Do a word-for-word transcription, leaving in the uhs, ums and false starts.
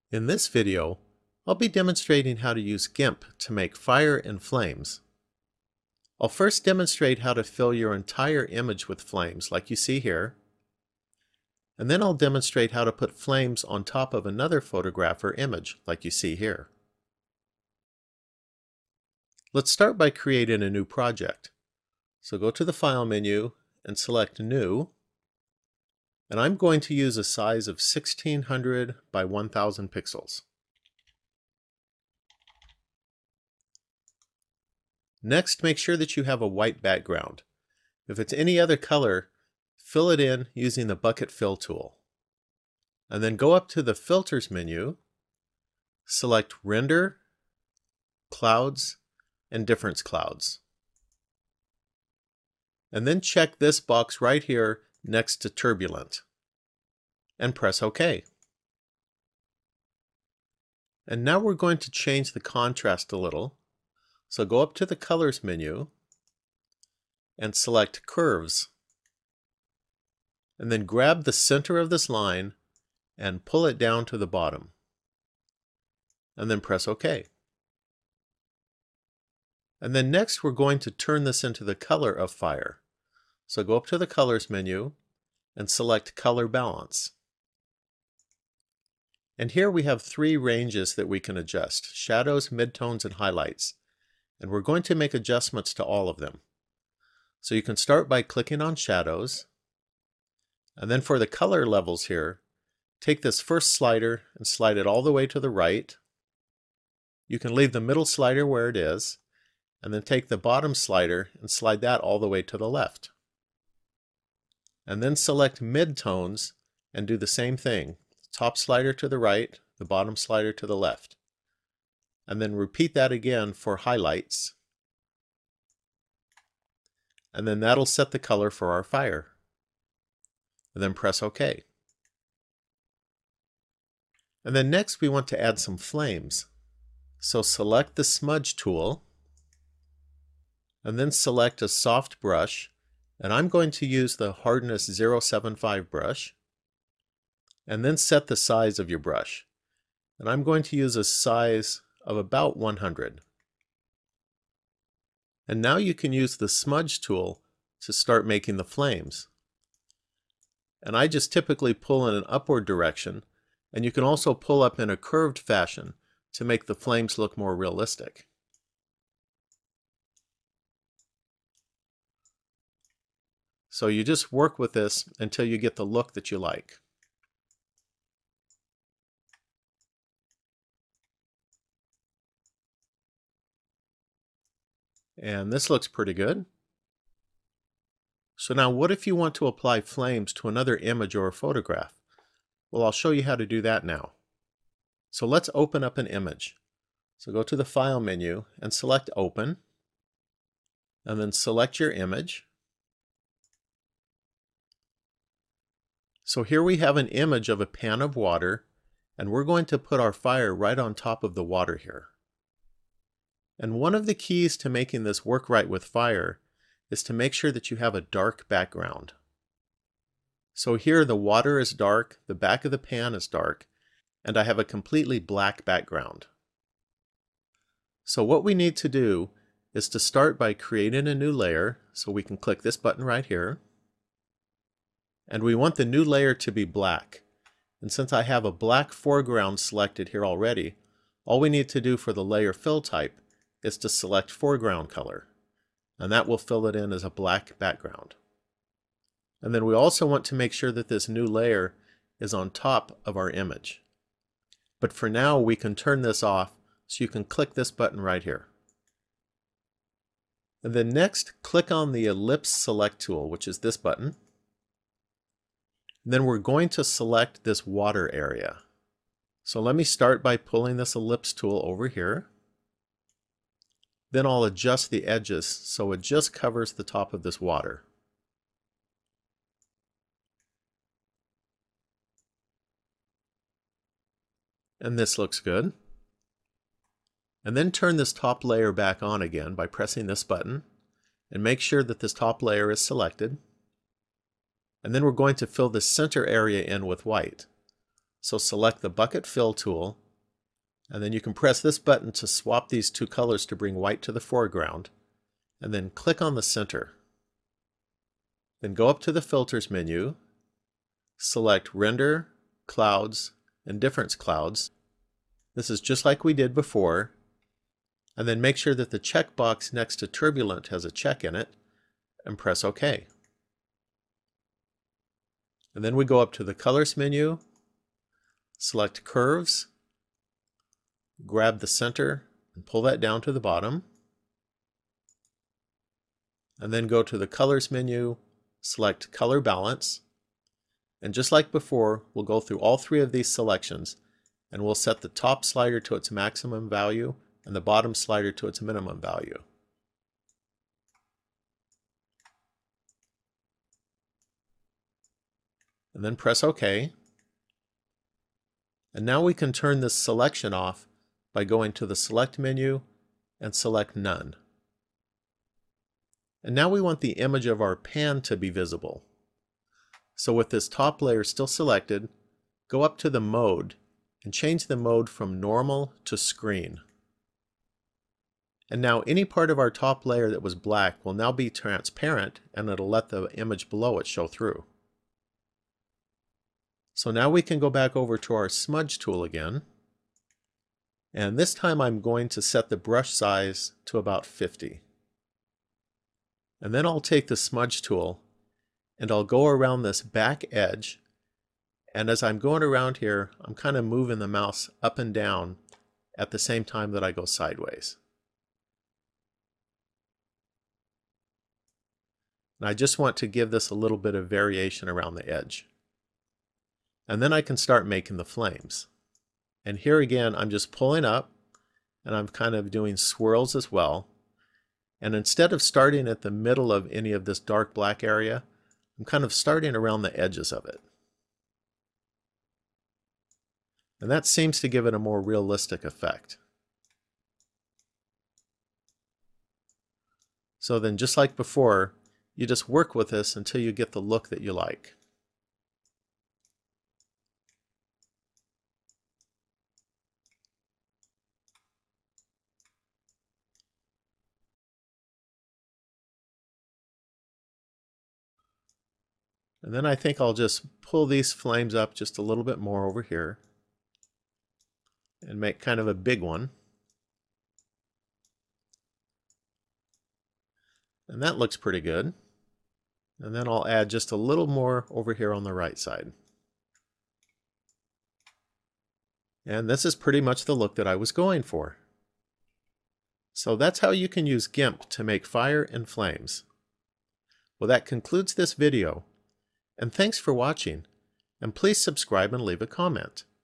In this video, I'll be demonstrating how to use GIMP to make fire and flames. I'll first demonstrate how to fill your entire image with flames like you see here, and then I'll demonstrate how to put flames on top of another photograph or image like you see here. Let's start by creating a new project. So go to the File menu and select New, and I'm going to use a size of sixteen hundred by one thousand pixels. Next, make sure that you have a white background. If it's any other color, fill it in using the Bucket Fill tool. And then go up to the Filters menu, select Render, Clouds, and Difference Clouds. And then check this box right here next to Turbulent, and press OK. And now we're going to change the contrast a little. So go up to the Colors menu and select Curves. And then grab the center of this line and pull it down to the bottom. And then press OK. And then next we're going to turn this into the color of fire. So go up to the Colors menu and select Color Balance. And here we have three ranges that we can adjust: shadows, midtones, and highlights. And we're going to make adjustments to all of them. So you can start by clicking on Shadows, and then for the color levels here, take this first slider and slide it all the way to the right. You can leave the middle slider where it is, and then take the bottom slider and slide that all the way to the left. And then select midtones and do the same thing. Top slider to the right, the bottom slider to the left. And then repeat that again for highlights. And then that'll set the color for our fire. And then press OK. And then next we want to add some flames. So select the Smudge tool, and then select a soft brush, and I'm going to use the hardness zero seven five brush, and then set the size of your brush. And I'm going to use a size of about one hundred. And now you can use the Smudge tool to start making the flames. And I just typically pull in an upward direction, and you can also pull up in a curved fashion to make the flames look more realistic. So you just work with this until you get the look that you like. And this looks pretty good. So now what if you want to apply flames to another image or a photograph? Well, I'll show you how to do that now. So let's open up an image. So go to the File menu and select Open, and then select your image. So here we have an image of a pan of water, and we're going to put our fire right on top of the water here. And one of the keys to making this work right with fire is to make sure that you have a dark background. So here the water is dark, the back of the pan is dark, and I have a completely black background. So what we need to do is to start by creating a new layer. So we can click this button right here. And we want the new layer to be black. And since I have a black foreground selected here already, all we need to do for the layer fill type is to select foreground color, and that will fill it in as a black background. And then we also want to make sure that this new layer is on top of our image. But for now we can turn this off, so you can click this button right here. And then next click on the Ellipse Select tool, which is this button. And then we're going to select this water area. So let me start by pulling this ellipse tool over here. Then I'll adjust the edges so it just covers the top of this water. And this looks good. And then turn this top layer back on again by pressing this button, and make sure that this top layer is selected. And then we're going to fill the center area in with white. So select the Bucket Fill tool, and then you can press this button to swap these two colors to bring white to the foreground, and then click on the center. Then go up to the Filters menu, select Render, Clouds, and Difference Clouds. This is just like we did before, and then make sure that the checkbox next to Turbulent has a check in it, and press OK. And then we go up to the Colors menu, select Curves, grab the center and pull that down to the bottom, and then go to the Colors menu, select Color Balance, and just like before, we'll go through all three of these selections, and we'll set the top slider to its maximum value and the bottom slider to its minimum value. And then press OK. And now we can turn this selection off by going to the Select menu and select None. And now we want the image of our pan to be visible. So with this top layer still selected, go up to the Mode and change the mode from Normal to Screen. And now any part of our top layer that was black will now be transparent, and it'll let the image below it show through. So now we can go back over to our Smudge tool again, and this time I'm going to set the brush size to about fifty. And then I'll take the Smudge tool and I'll go around this back edge, and as I'm going around here, I'm kind of moving the mouse up and down at the same time that I go sideways. And I just want to give this a little bit of variation around the edge. And then I can start making the flames. And here again, I'm just pulling up, and I'm kind of doing swirls as well. And instead of starting at the middle of any of this dark black area, I'm kind of starting around the edges of it. And that seems to give it a more realistic effect. So then, just like before, you just work with this until you get the look that you like. And then I think I'll just pull these flames up just a little bit more over here and make kind of a big one. And that looks pretty good. And then I'll add just a little more over here on the right side. And this is pretty much the look that I was going for. So that's how you can use GIMP to make fire and flames. Well, that concludes this video. And thanks for watching. And please subscribe and leave a comment.